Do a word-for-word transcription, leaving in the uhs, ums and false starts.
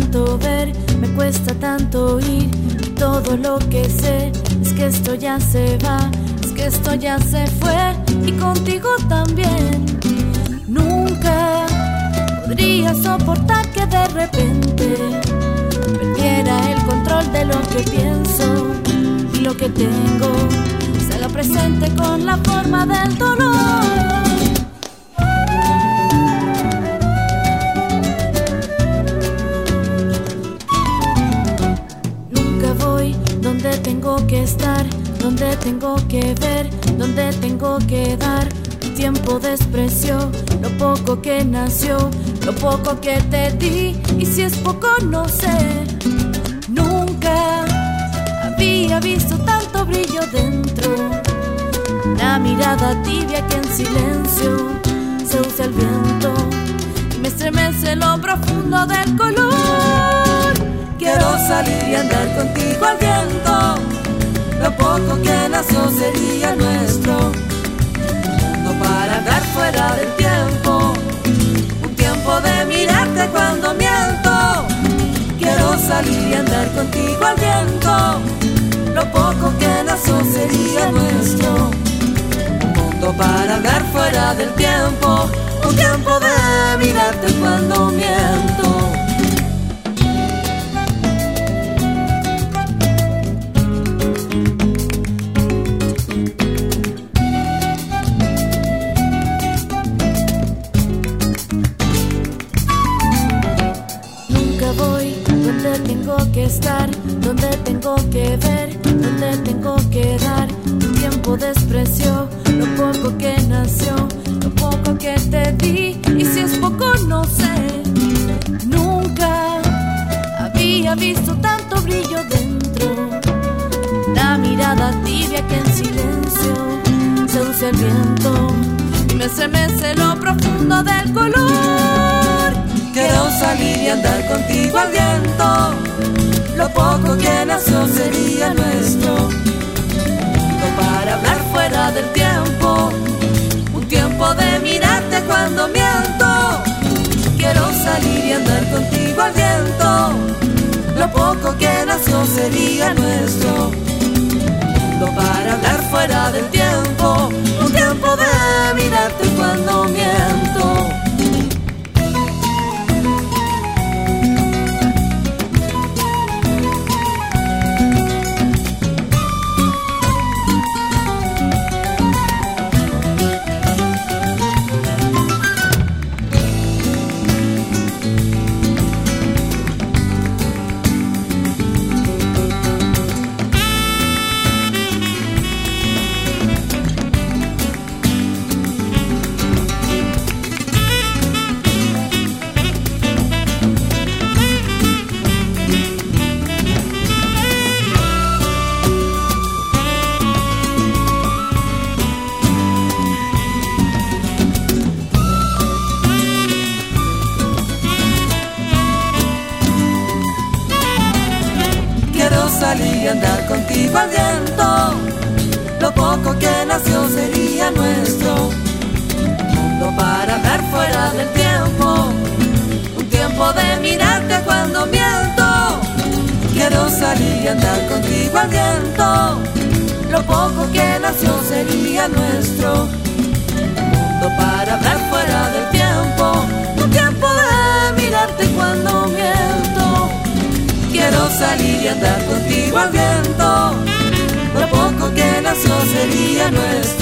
tanto ver, me cuesta tanto oír. Todo lo que sé es que esto ya se va, es que esto ya se fue y contigo también. Nunca podría soportar que de repente perdiera el control de lo que pienso y lo que tengo se haga presente con la forma del dolor. Donde tengo que estar, donde tengo que ver, donde tengo que dar. El tiempo despreció lo poco que nació, lo poco que te di, y si es poco no sé. Nunca había visto tanto brillo dentro, una mirada tibia que en silencio seduce al viento y me estremece lo profundo del color. Quiero salir y andar contigo al viento, lo poco que nació sería nuestro. No para andar fuera del tiempo, un tiempo de mirarte cuando miento. Quiero salir y andar contigo al viento, lo poco que nació sería nuestro. Un mundo para andar fuera del tiempo, un tiempo de mirarte cuando miento. Donde tengo que estar, donde tengo que ver, donde tengo que dar. El tiempo despreció lo poco que nació, lo poco que te di, y si es poco no sé. Nunca había visto tanto brillo dentro, la mirada tibia que en silencio seduce el viento y me estremece lo profundo del color. Quiero salir y andar contigo al viento, lo poco que nació sería nuestro. No para hablar fuera del tiempo, un tiempo de mirarte cuando miento. Quiero salir y andar contigo al viento, lo poco que nació sería nuestro. No para hablar fuera del tiempo, un tiempo de mirarte cuando miento. Salir y andar contigo al viento, lo poco que nació sería nuestro. Mundo para hablar fuera del tiempo, un tiempo de mirarte cuando miento. Quiero salir y andar contigo al viento, lo poco que nació sería nuestro. Mundo para hablar fuera del tiempo, un tiempo de mirarte cuando miento. Quiero salir y andar contigo al viento, lo poco que nació sería nuestro.